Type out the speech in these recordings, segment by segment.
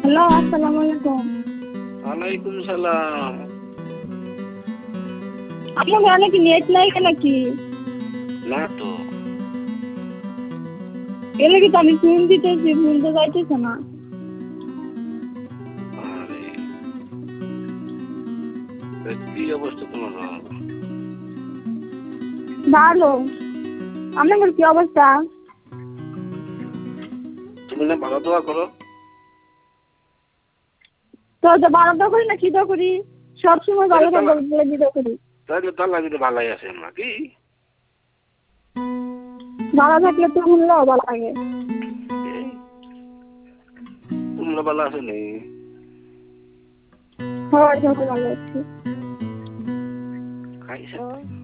Hello, আসসালামু আলাইকুম। ওয়ালাইকুম সালাম। আপনার গানে কি নেট নাই নাকি? না তো। এলে কি তো আমি ফোন দিতেছি, ফোন তো যাইতেছে না। আরে কি অবস্থা তোমার? ভালো। আপনার কি অবস্থা? তুমি না ভালো দোয়া করো? তো ভালো তো করি না, কি তো করি? সবসময় ভালো থাকবো বলে দিতে করি। তাহলে তো আল্লাহ যদি ভালাই আছে নাকি? ভালো থাকলে তো শুনলেও ভালো লাগে। তোমরা ভালো আছে নি? হয়, যত ভালো আছি। খাইছো?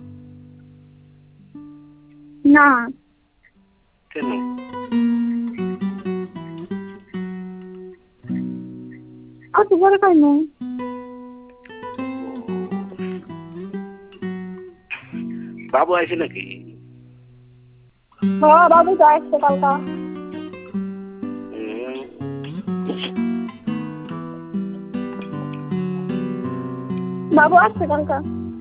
না। কেন? আচ্ছা, পরে খাই না। বাবু আইছে নাকি? হ্যাঁ, বাবু তো আসছে কালকা। বাবু আসছে কালকা।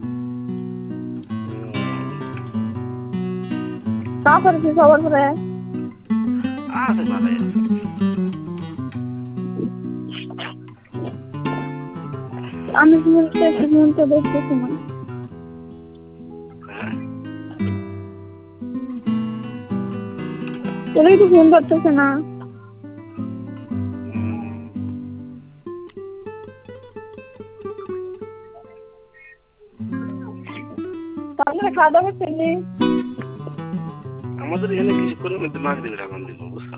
তারপরে কি খবর করে? আছে ভালাই আছে। আমি তো দেখতেছি না। তোরা একটু ফোন করতেছে না। তাহলে খাওয়া দাওয়া করছিলি? আমাদের এখানে কিছু করে মধ্যে মাগরিবের আগুন দিব, বুঝছো?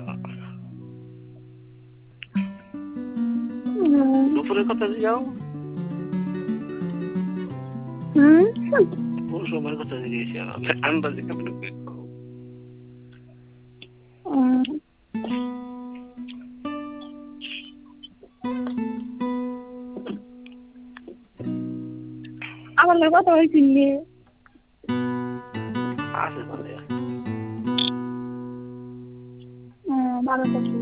দুপুরের কথা যাও। কোন সময়ের কথা জিজ্ঞেস আন্দাজে কেমন? আমার লোক কথা হয়েছিলি? আছে ভালাই আছে। ভালো থাকবে।